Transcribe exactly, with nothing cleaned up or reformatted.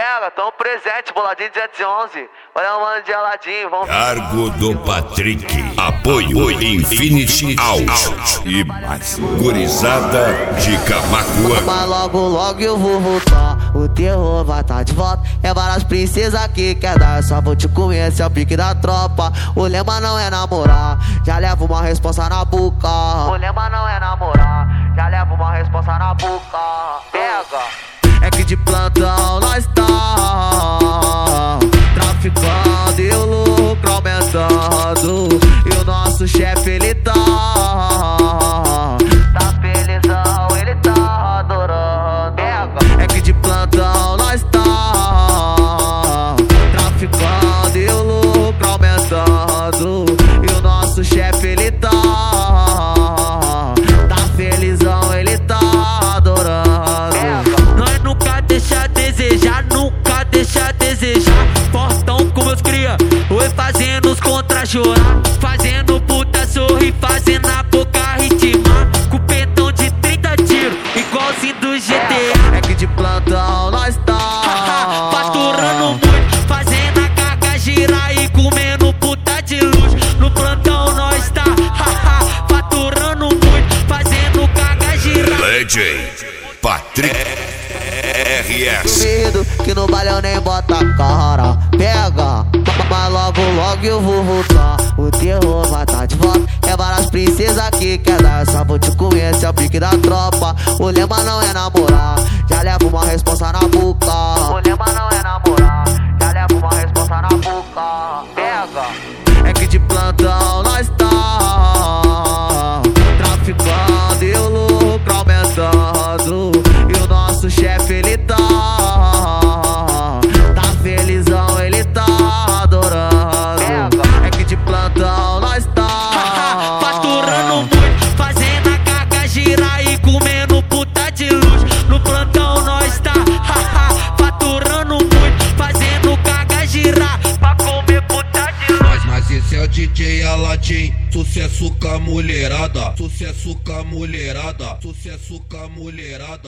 Pega, tão presente, boladinho duzentos e onze. Olha o mano de geladinho, vamos. Cargo do Patrick. Apoio Infinity Áudio. E mais. Gurizada de Camaquã. Mas logo, logo eu vou voltar. O terror vai tá de volta. É várias princesas que quer dar. Só vou te conhecer, é o pique da tropa. O lema não é namorar. Já levo uma responsa na boca. O lema não é namorar. Já levo uma responsa na boca. Pega. É que de plantão nós tá traficando e o lucro aumentando. E o nosso chefe ele tá Tá felizão, ele tá adorando. Pega. É que de plantão nós tá traficando e o lucro aumentando. E o nosso chefe ele tá Tá felizão, ele tá adorando. Pega. Nós nunca deixa a desejar, nunca deixa a desejar. Fortão com meus cria, oi fazendo os contra chorar. Fazendo puta sorrir, fazendo a boca ritmar. Com petão de trinta tiros, igualzinho do G T A. É que de plantão nós tá faturando muito, fazendo a carga girar e comendo puta de luxo. No plantão nós tá faturando muito, fazendo carga girar. D J Patrick R S. Medo que no balão nem bota a cara. Pega, mas logo logo eu vou voltar. O terror vai tá de volta. É várias princesas que quer dar. Só vou te conhecer, é o pique da tropa. O lema não é namorar. Já levo uma responsa na boca. O lema não é namorar. Já levo uma responsa na boca. Pega. É que de plantão nós tá traficando e o lucro aumentando. E o nosso chefe ele tá Tá felizão, ele tá adorando. Pega. É que de plantão nós tá faturando muito, fazendo a carga girar e comendo puta de luxo. No plantão nós tá faturando muito, fazendo carga girar pra comer puta de luxo. Mas, mas esse é o D J Aladim. Sucesso com a mulherada. Sucesso com a mulherada. Sucesso com a mulherada.